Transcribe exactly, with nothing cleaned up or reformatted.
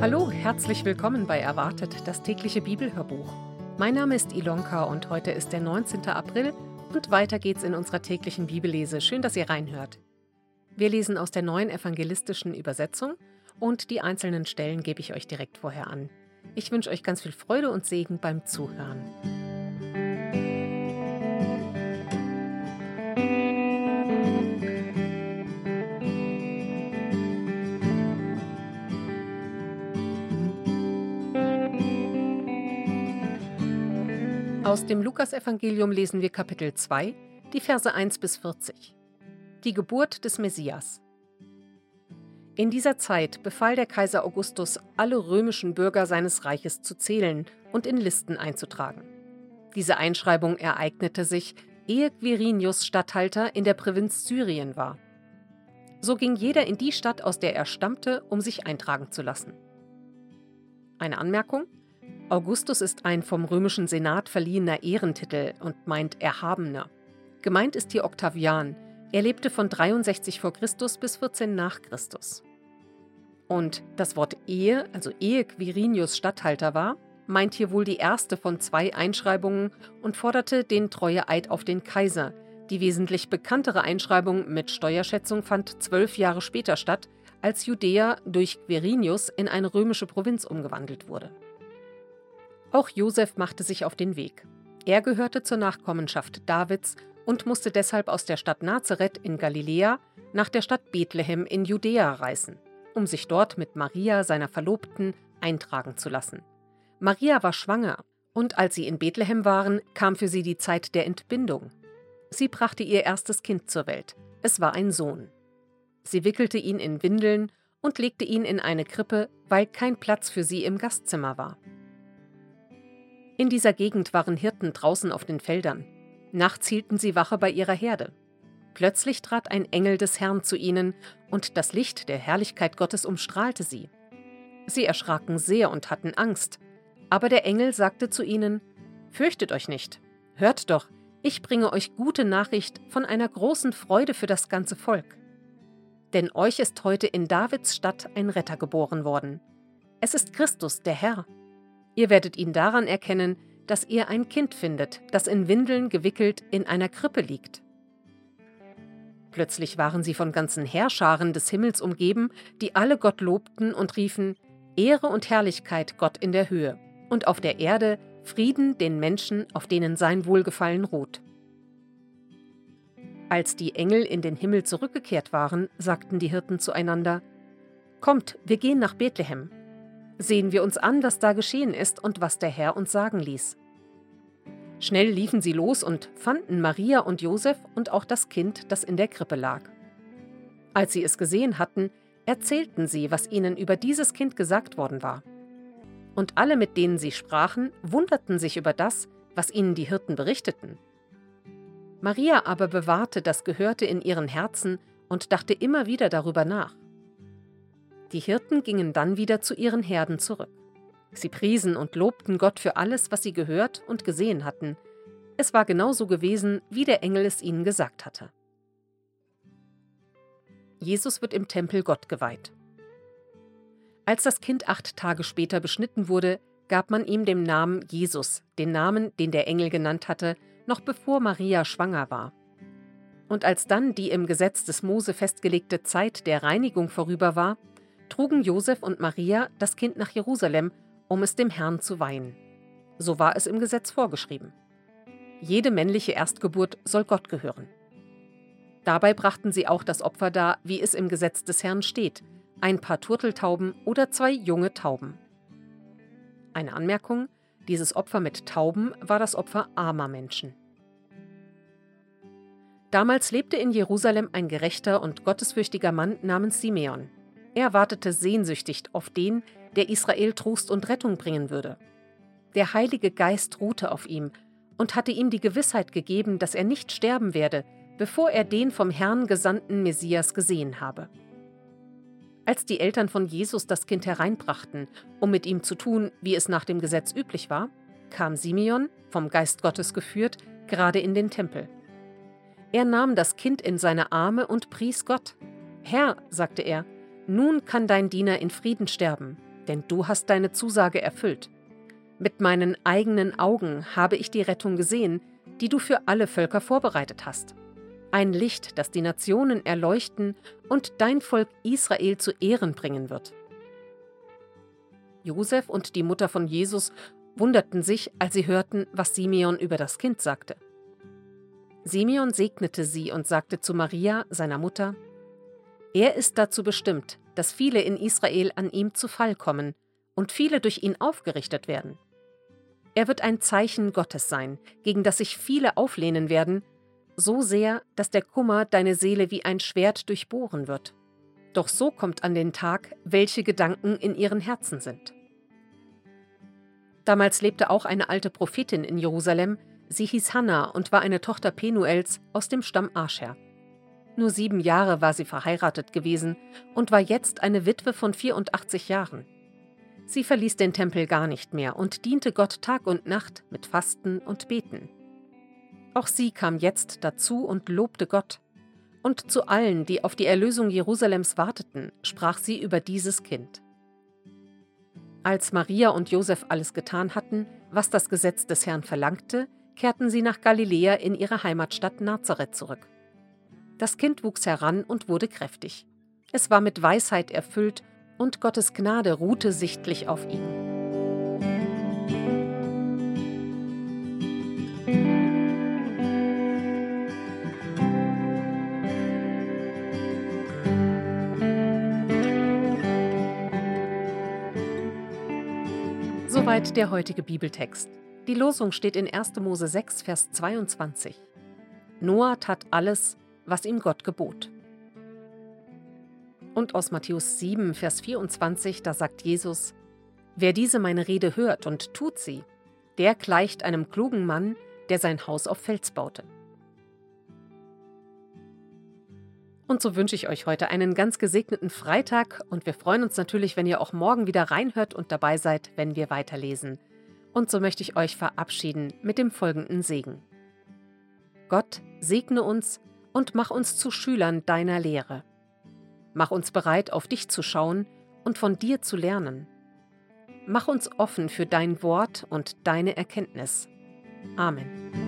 Hallo, herzlich willkommen bei Erwartet, das tägliche Bibelhörbuch. Mein Name ist Ilonka und heute ist der neunzehnte April und weiter geht's in unserer täglichen Bibellese. Schön, dass ihr reinhört. Wir lesen aus der neuen evangelistischen Übersetzung und die einzelnen Stellen gebe ich euch direkt vorher an. Ich wünsche euch ganz viel Freude und Segen beim Zuhören. Aus dem Lukasevangelium lesen wir Kapitel zwei, die Verse eins bis vierzig. Die Geburt des Messias. In dieser Zeit befahl der Kaiser Augustus, alle römischen Bürger seines Reiches zu zählen und in Listen einzutragen. Diese Einschreibung ereignete sich, ehe Quirinius Statthalter in der Provinz Syrien war. So ging jeder in die Stadt, aus der er stammte, um sich eintragen zu lassen. Eine Anmerkung: Augustus ist ein vom römischen Senat verliehener Ehrentitel und meint Erhabener. Gemeint ist hier Octavian. Er lebte von dreiundsechzig vor Christus bis vierzehn nach Christus. Und das Wort Ehe, also ehe Quirinius Statthalter war, meint hier wohl die erste von zwei Einschreibungen und forderte den Treueeid auf den Kaiser. Die wesentlich bekanntere Einschreibung mit Steuerschätzung fand zwölf Jahre später statt, als Judäa durch Quirinius in eine römische Provinz umgewandelt wurde. Auch Josef machte sich auf den Weg. Er gehörte zur Nachkommenschaft Davids und musste deshalb aus der Stadt Nazareth in Galiläa nach der Stadt Bethlehem in Judäa reisen, um sich dort mit Maria, seiner Verlobten, eintragen zu lassen. Maria war schwanger und als sie in Bethlehem waren, kam für sie die Zeit der Entbindung. Sie brachte ihr erstes Kind zur Welt. Es war ein Sohn. Sie wickelte ihn in Windeln und legte ihn in eine Krippe, weil kein Platz für sie im Gastzimmer war. In dieser Gegend waren Hirten draußen auf den Feldern. Nachts hielten sie Wache bei ihrer Herde. Plötzlich trat ein Engel des Herrn zu ihnen, und das Licht der Herrlichkeit Gottes umstrahlte sie. Sie erschraken sehr und hatten Angst. Aber der Engel sagte zu ihnen: Fürchtet euch nicht. Hört doch, ich bringe euch gute Nachricht von einer großen Freude für das ganze Volk. Denn euch ist heute in Davids Stadt ein Retter geboren worden. Es ist Christus, der Herr. Ihr werdet ihn daran erkennen, dass ihr ein Kind findet, das in Windeln gewickelt in einer Krippe liegt. Plötzlich waren sie von ganzen Heerscharen des Himmels umgeben, die alle Gott lobten und riefen: Ehre und Herrlichkeit Gott in der Höhe und auf der Erde Frieden den Menschen, auf denen sein Wohlgefallen ruht. Als die Engel in den Himmel zurückgekehrt waren, sagten die Hirten zueinander: Kommt, wir gehen nach Bethlehem. Sehen wir uns an, was da geschehen ist und was der Herr uns sagen ließ. Schnell liefen sie los und fanden Maria und Josef und auch das Kind, das in der Krippe lag. Als sie es gesehen hatten, erzählten sie, was ihnen über dieses Kind gesagt worden war. Und alle, mit denen sie sprachen, wunderten sich über das, was ihnen die Hirten berichteten. Maria aber bewahrte das Gehörte in ihren Herzen und dachte immer wieder darüber nach. Die Hirten gingen dann wieder zu ihren Herden zurück. Sie priesen und lobten Gott für alles, was sie gehört und gesehen hatten. Es war genauso gewesen, wie der Engel es ihnen gesagt hatte. Jesus wird im Tempel Gott geweiht. Als das Kind acht Tage später beschnitten wurde, gab man ihm den Namen Jesus, den Namen, den der Engel genannt hatte, noch bevor Maria schwanger war. Und als dann die im Gesetz des Mose festgelegte Zeit der Reinigung vorüber war, trugen Josef und Maria das Kind nach Jerusalem, um es dem Herrn zu weihen. So war es im Gesetz vorgeschrieben. Jede männliche Erstgeburt soll Gott gehören. Dabei brachten sie auch das Opfer dar, wie es im Gesetz des Herrn steht: ein paar Turteltauben oder zwei junge Tauben. Eine Anmerkung: Dieses Opfer mit Tauben war das Opfer armer Menschen. Damals lebte in Jerusalem ein gerechter und gottesfürchtiger Mann namens Simeon. Er wartete sehnsüchtig auf den, der Israel Trost und Rettung bringen würde. Der Heilige Geist ruhte auf ihm und hatte ihm die Gewissheit gegeben, dass er nicht sterben werde, bevor er den vom Herrn gesandten Messias gesehen habe. Als die Eltern von Jesus das Kind hereinbrachten, um mit ihm zu tun, wie es nach dem Gesetz üblich war, kam Simeon, vom Geist Gottes geführt, gerade in den Tempel. Er nahm das Kind in seine Arme und pries Gott. »Herr«, sagte er, »nun kann dein Diener in Frieden sterben, denn du hast deine Zusage erfüllt. Mit meinen eigenen Augen habe ich die Rettung gesehen, die du für alle Völker vorbereitet hast. Ein Licht, das die Nationen erleuchten und dein Volk Israel zu Ehren bringen wird.« Josef und die Mutter von Jesus wunderten sich, als sie hörten, was Simeon über das Kind sagte. Simeon segnete sie und sagte zu Maria, seiner Mutter: „Er ist dazu bestimmt, dass viele in Israel an ihm zu Fall kommen und viele durch ihn aufgerichtet werden. Er wird ein Zeichen Gottes sein, gegen das sich viele auflehnen werden, so sehr, dass der Kummer deine Seele wie ein Schwert durchbohren wird. Doch so kommt an den Tag, welche Gedanken in ihren Herzen sind.“ Damals lebte auch eine alte Prophetin in Jerusalem. Sie hieß Hanna und war eine Tochter Penuels aus dem Stamm Ascher. Nur sieben Jahre war sie verheiratet gewesen und war jetzt eine Witwe von vierundachtzig Jahren. Sie verließ den Tempel gar nicht mehr und diente Gott Tag und Nacht mit Fasten und Beten. Auch sie kam jetzt dazu und lobte Gott. Und zu allen, die auf die Erlösung Jerusalems warteten, sprach sie über dieses Kind. Als Maria und Josef alles getan hatten, was das Gesetz des Herrn verlangte, kehrten sie nach Galiläa in ihre Heimatstadt Nazareth zurück. Das Kind wuchs heran und wurde kräftig. Es war mit Weisheit erfüllt und Gottes Gnade ruhte sichtlich auf ihm. Soweit der heutige Bibeltext. Die Losung steht in erster Mose sechs, Vers zweiundzwanzig. Noah tat alles, was ihm Gott gebot. Und aus Matthäus sieben, Vers vierundzwanzig, da sagt Jesus: „Wer diese meine Rede hört und tut sie, der gleicht einem klugen Mann, der sein Haus auf Fels baute.“ Und so wünsche ich euch heute einen ganz gesegneten Freitag und wir freuen uns natürlich, wenn ihr auch morgen wieder reinhört und dabei seid, wenn wir weiterlesen. Und so möchte ich euch verabschieden mit dem folgenden Segen. Gott, segne uns und mach uns zu Schülern deiner Lehre. Mach uns bereit, auf dich zu schauen und von dir zu lernen. Mach uns offen für dein Wort und deine Erkenntnis. Amen.